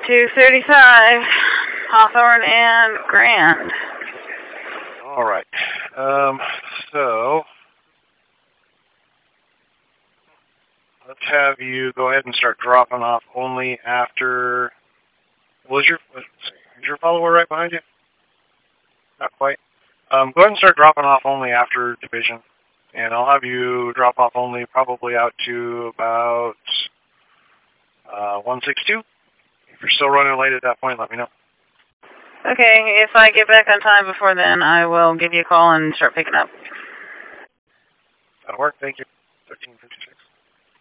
235, Hawthorne and Grand. All right. So let's have you go ahead and start dropping off only after. Is your follower right behind you? Not quite. Go ahead and start dropping off only after division, and I'll have you drop off only probably out to about 162. If you're still running late at that point, let me know. Okay, if I get back on time before then, I will give you a call and start picking up. That'll work. Thank you. 1356.